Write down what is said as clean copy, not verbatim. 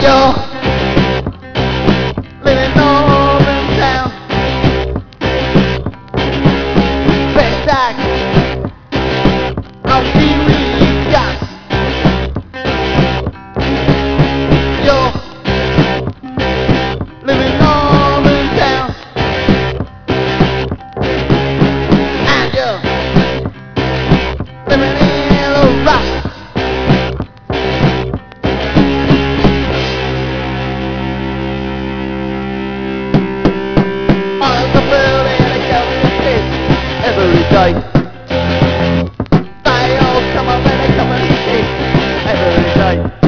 you're living northern town. Best act of TV gas. You're living northern town, and you're living in the rust. On the building they go in piss every day. They all come up and they come and piss every day.